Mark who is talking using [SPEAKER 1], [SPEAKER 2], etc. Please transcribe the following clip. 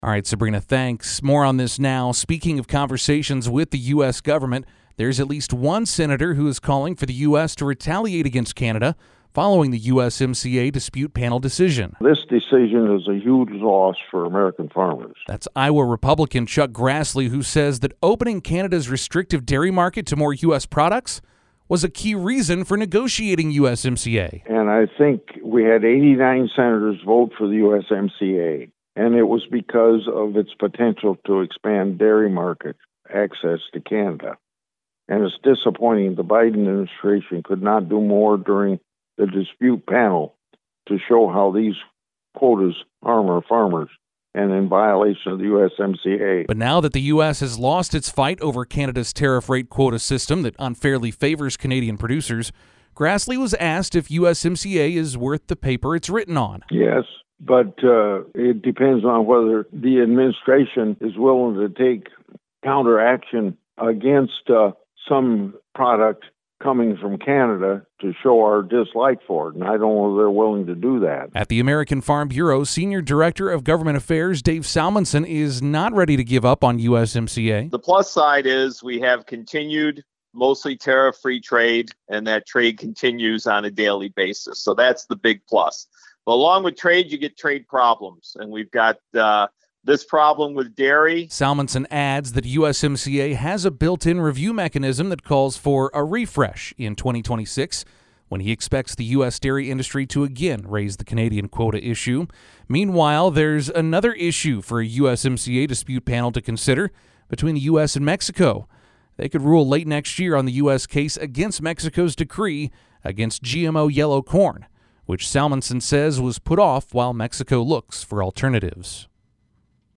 [SPEAKER 1] All right, Sabrina, thanks. More on this now. Speaking of conversations with the U.S. government, there's at least one senator who is calling for the U.S. to retaliate against Canada following the USMCA dispute panel decision.
[SPEAKER 2] This decision is a huge loss for American farmers.
[SPEAKER 1] That's Iowa Republican Chuck Grassley, who says that opening Canada's restrictive dairy market to more U.S. products was a key reason for negotiating USMCA.
[SPEAKER 2] And I think we had 89 senators vote for the USMCA. And it was because of its potential to expand dairy market access to Canada. And it's disappointing the Biden administration could not do more during the dispute panel to show how these quotas harm our farmers and in violation of the USMCA.
[SPEAKER 1] But now that the U.S. has lost its fight over Canada's tariff rate quota system that unfairly favors Canadian producers, Grassley was asked if USMCA is worth the paper it's written on.
[SPEAKER 2] Yes. But it depends on whether the administration is willing to take counteraction against some product coming from Canada to show our dislike for it. And I don't know if they're willing to do that.
[SPEAKER 1] At the American Farm Bureau, Senior Director of Government Affairs Dave Salmonson is not ready to give up on USMCA.
[SPEAKER 3] The plus side is we have continued mostly tariff-free trade, and that trade continues on a daily basis. So that's the big plus. But along with trade, you get trade problems, and we've got this problem with dairy.
[SPEAKER 1] Salmonson adds that USMCA has a built-in review mechanism that calls for a refresh in 2026, when he expects the U.S. dairy industry to again raise the Canadian quota issue. Meanwhile, there's another issue for a USMCA dispute panel to consider between the U.S. and Mexico. They could rule late next year on the U.S. case against Mexico's decree against GMO yellow corn, which Salmonson says was put off while Mexico looks for alternatives.